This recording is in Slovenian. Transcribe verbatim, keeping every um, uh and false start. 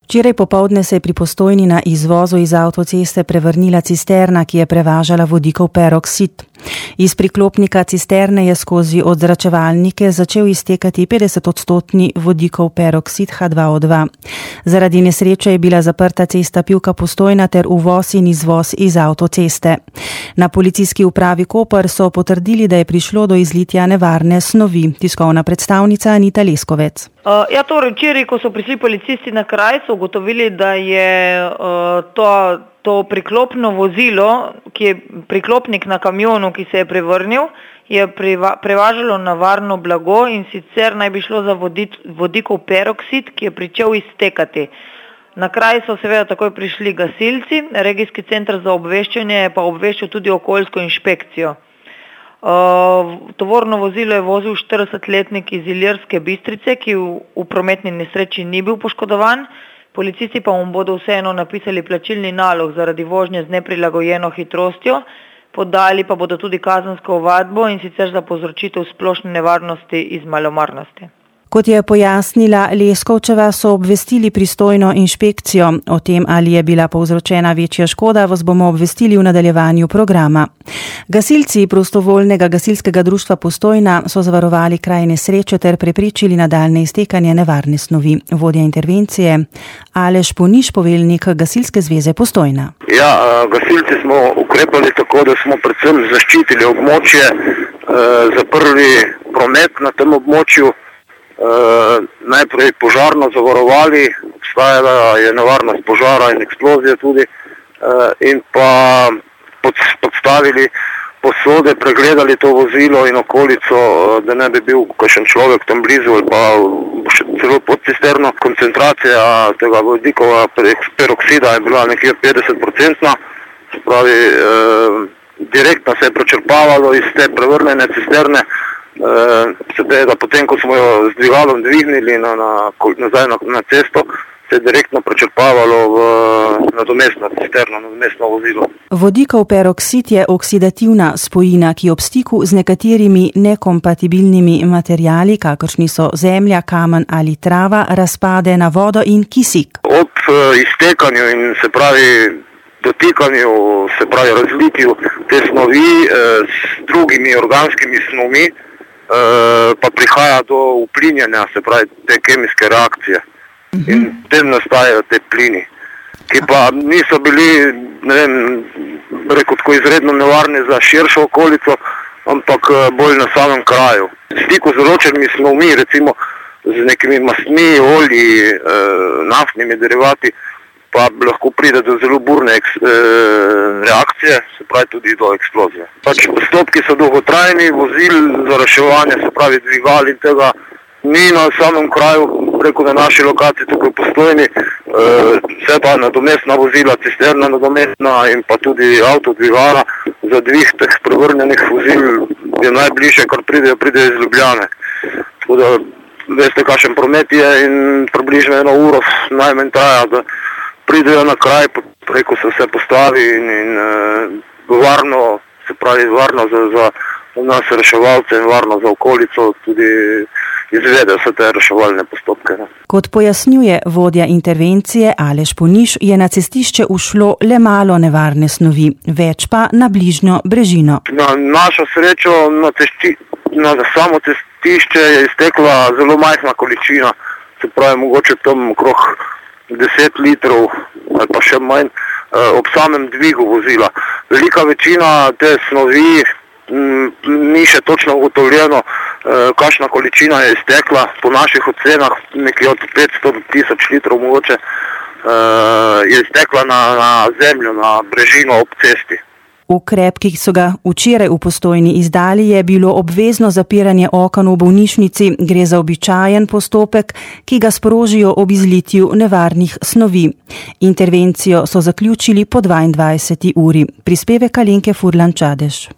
Včeraj popoldne se je pri Postojni na izvozu iz avtoceste prevrnila cisterna, ki je prevažala vodikov peroksid. Iz priklopnika cisterne je skozi odzračevalnike začel iztekati petdesetodstotni vodikov peroksid H dva O dva. Zaradi nesreče je bila zaprta cesta Pivka Postojna ter uvoz in izvoz iz avtoceste. Na policijski upravi Koper so potrdili, da je prišlo do izlitja nevarne snovi. Tiskovna predstavnica Anita Leskovec. Uh, ja, torej včeraj, ko so prišli policisti na kraj, so ugotovili, da je uh, to, to priklopno vozilo, ki je priklopnik na kamionu, ki se je prevrnil, je preva, prevažalo nevarno blago in sicer naj bi šlo za vodit, vodikov peroksid, ki je pričel iztekati. Na kraj so seveda takoj prišli gasilci, regijski center za obveščanje pa obveščal tudi okoljsko inšpekcijo. Uh, tovorno vozilo je vozil štiridesetletnik iz Ilirske Bistrice, ki v, v prometni nesreči ni bil poškodovan. Policisti pa mu bodo vseeno napisali plačilni nalog zaradi vožnje z neprilagojeno hitrostjo, podali pa bodo tudi kazensko ovadbo in sicer za povzročitev splošne nevarnosti iz malomarnosti. Kot je pojasnila Leskovčeva, so obvestili pristojno inšpekcijo. O tem, ali je bila povzročena večja škoda, vas bomo obvestili v nadaljevanju programa. Gasilci prostovoljnega gasilskega društva Postojna so zavarovali kraj nesreče ter preprečili nadaljne iztekanje nevarne snovi. Vodja intervencije Aleš Poniš, poveljnik Gasilske zveze Postojna. Ja, gasilci smo ukrepali tako, da smo predvsem zaščitili območje, zaprli promet na tem območju. Uh, najprej požarno zavarovali, obstajala je nevarnost požara in eksplozije tudi, uh, in pa pod, podstavili posode, pregledali to vozilo in okolico, uh, da ne bi bil kakšen človek tam blizu ali pa še celo pod cisterno. Koncentracija tega vodikova peroksida je bila nekje petdeset procentna, se pravi, uh, direktno se je prečrpavalo iz te prevrnjene cisterne. Uh, seveda, potem, ko smo jo z dvigalom dvignili na, na, nazaj na, na cesto, se je direktno prečrpavalo v nadomestno cisterno, nadomestno vozilo. Vodikov peroksid je oksidativna spojina, ki ob stiku z nekaterimi nekompatibilnimi materiali, kakršni so zemlja, kamen ali trava, razpade na vodo in kisik. Ob uh, iztekanju in se pravi dotikanju, se pravi razlitju te snovi uh, s drugimi organskimi snovmi, Uh, pa prihaja do uplinjanja, se pravi, te kemijske reakcije. Uh-huh. In tem nastajajo te plini, ki pa niso bili, ne vem, rekel tako izredno nevarni za širšo okolico, ampak bolj na samem kraju. V stiku z določenimi snovmi, recimo z nekimi mastmi, olji, uh, naftnimi derivati, pa lahko pride do zelo burne eks, e, reakcije, se pravi tudi do eksplozije. Pač postopki so dolgotrajni, vozil za reševanje, se pravi dvigal in tega ni na samem kraju, preko na naši lokaciji tukaj Postojni, e, vse pa nadomestna vozila, cisterna nadomestna in pa tudi avto dvigala za dvig teh prevrnjenih vozil je najbližje, kar pridejo, pridejo iz Ljubljane. Tako da veste, kakšen promet je in približno eno uro najmanj traja, da pridejo na kraj, preko se vse postavi in, in uh, varno, se pravi varno za, za nas reševalce in varno za okolico tudi izvede vse te reševalne postopke. Ne. Kot pojasnjuje vodja intervencije Aleš Poniš, je na cestišče ušlo le malo nevarne snovi, več pa na bližnjo brežino. Na našo srečo na, cesti, na samo cestišče je iztekla zelo majhna količina, se pravi mogoče tam okrog deset litrov ali pa še manj ob samem dvigu vozila. Velika večina te snovi m, ni še točno ugotovljeno, kakšna količina je iztekla. Po naših ocenah nekje od petsto do tisoč litrov mogoče je iztekla na, na zemljo, na brežino ob cesti. Ukrep, ki so ga včeraj v Postojni izdali, je bilo obvezno zapiranje oken v bolnišnici. Gre za običajen postopek, ki ga sprožijo ob izlitju nevarnih snovi. Intervencijo so zaključili po dvaindvajseti uri. Prispevek Alenke Furlan Čadež.